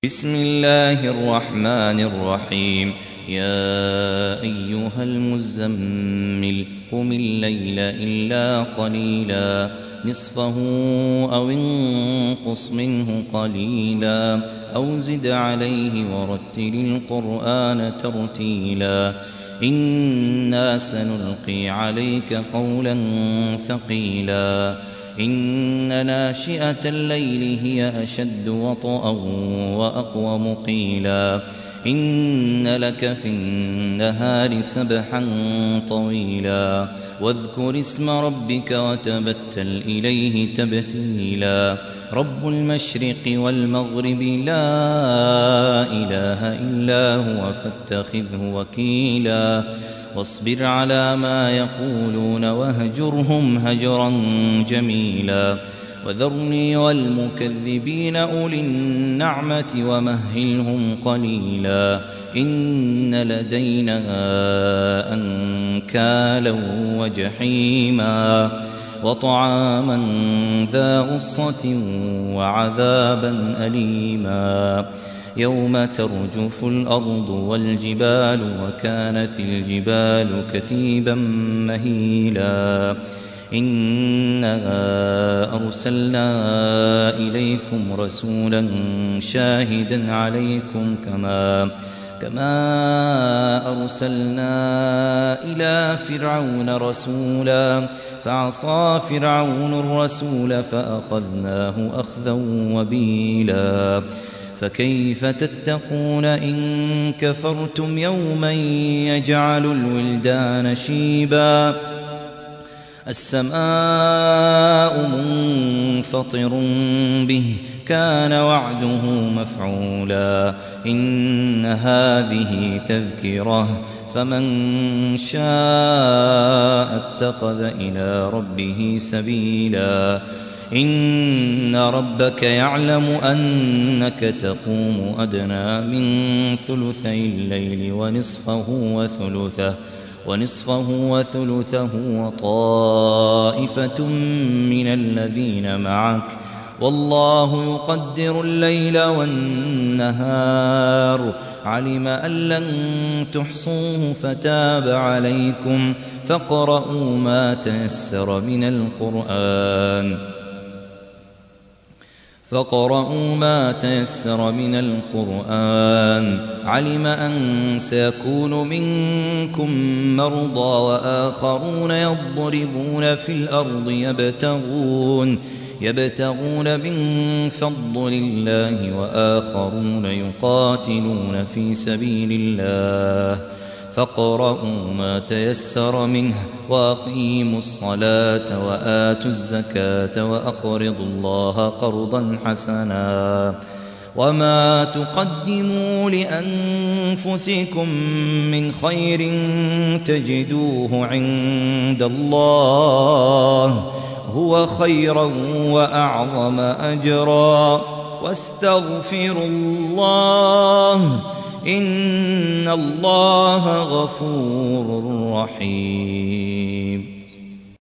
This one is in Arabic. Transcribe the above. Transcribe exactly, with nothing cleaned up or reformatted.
بسم الله الرحمن الرحيم. يا أيها المزمل قم الليل إلا قليلا نصفه أو انقص منه قليلا أو زد عليه ورتل القرآن ترتيلا إنا سنلقي عليك قولا ثقيلا إن ناشئة الليل هي أشد وطئا وأقوم قيلا إن لك في النهار سبحا طويلا واذكر اسم ربك وتبتل إليه تبتيلا رب المشرق والمغرب لا إله إلا هو فاتخذه وكيلا واصبر على ما يقولون واهجرهم هجرا جميلا وذرني والمكذبين أولي النعمة ومهلهم قليلا إن لدينا أنكالا وجحيما وطعاما ذا غصة وعذابا أليما يوم ترجف الأرض والجبال وكانت الجبال كثيبا مهيلا إنا أرسلنا إليكم رسولا شاهدا عليكم كما كما أرسلنا إلى فرعون رسولا فعصى فرعون الرسول فأخذناه أخذا وبيلا فكيف تتقون إن كفرتم يوما يجعل الولدان شيبا السماء منفطر به كان وعده مفعولا إن هذه تذكرة فمن شاء اتخذ إلى ربه سبيلا إن ربك يعلم أنك تقوم أدنى من ثلثي الليل ونصفه وثلثه ونصفه وثلثه وطائفة من الذين معك والله يقدر الليل والنهار علم أن لن تحصوه فتاب عليكم فاقرؤوا ما تيسر من القرآن فاقرؤوا ما تيسر من القرآن علم أن سيكون منكم مرضى وآخرون يضربون في الأرض يبتغون يبتغون من فضل الله وآخرون يقاتلون في سبيل الله فاقرؤوا ما تيسر منه وأقيموا الصلاة وآتوا الزكاة وأقرضوا الله قرضا حسنا وما تقدموا لأنفسكم من خير تجدوه عند الله هو خيرا وأعظم أجرا واستغفروا الله إن الله غفور رحيم.